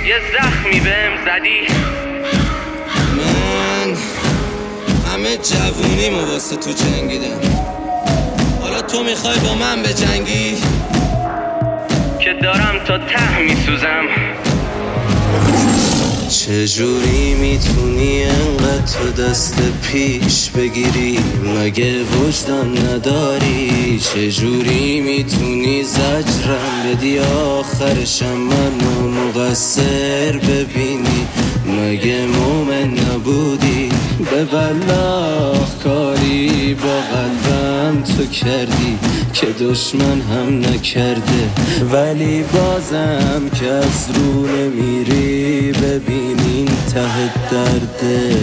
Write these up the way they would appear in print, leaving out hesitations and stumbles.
یه زخمی بهم زدی. من همه جوونیمو واسه تو جنگیدم، حالا تو میخوای با من بجنگی؟ که دارم تا ته میسوزم. چجوری میتونی انقدر تو دست پیش بگیری؟ مگه وجدان نداری؟ چجوری میتونی زجرم بدی آخرشم منو مقصر ببینی؟ مگه مومن نبودی؟ به والله کاری با قلبم تو کردی که دشمن هم نکرده، ولی بازم که از رو نمیری ببینین ته درده.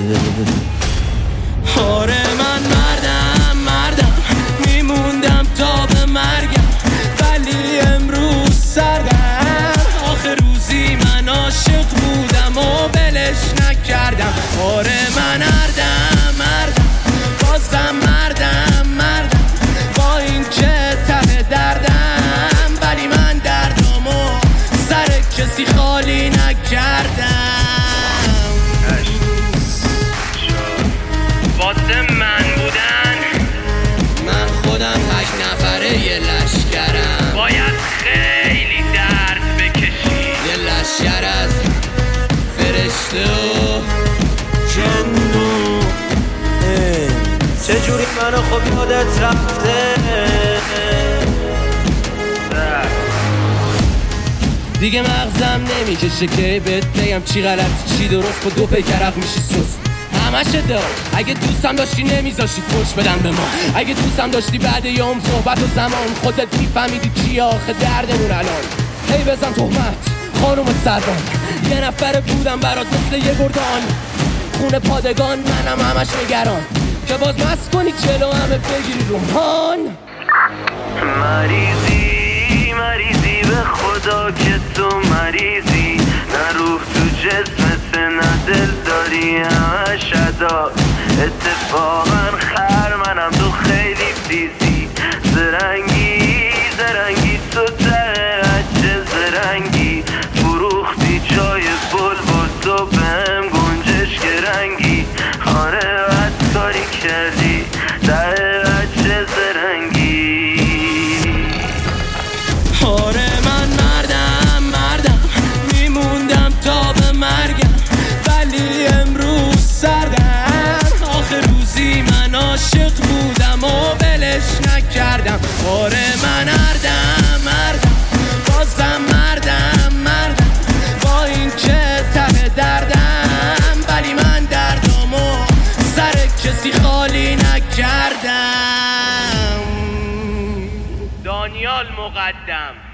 آره من مردم میموندم تا به مرگم، ولی امروز سردم. آخه روزی من عاشق بودم و ولش نکردم. آره من مردم بازم مردم با این که ته دردم، ولی من دردمو سر کسی خالی نکردم. واسه من بودن من خودم تک نفره یه لشکرم، باید خیلی درد بکشی. یه لشکر از فرشته و جنو. چجوری منو خب یادت رفته؟ دیگه مغزم نمیکشه که بهت بگم چی غلط چی درست، با دو پیکرق میشی سوس همشه دار. اگه دوستم داشتی نمیذاشتی فوش بدن به ما، اگه دوستم داشتی بعد یوم صحبت و زمان خودت میفهمیدی چی آخه دردمون الان. هی بزن تهمت خانوم سربان، یه نفر بودم برات مثل یه گردان، خونه پادگان منم همش نگران که باز مست کنی جلو همه بگیری رومان. مریضی به خدا که تو مریضی، نه روح تو جسمت نه دل داری همش ادا. اتفاقا خر منم تو خیلی تیزی، زرنگی تو ته چه زرنگی، فروختی جای بلبل تو بهم گنجش رنگی. آره بد کاری کردی ته چه زرنگی. آره من مردم میموندم تا به مرگم، ولی امروز سردم. آخه روزی من عاشق بودم و ولش نکردم. آره من مردم بازم مردم با این که ته دردم، ولی من دردمو سر کسی خالی نکردم. دانیال مقدم.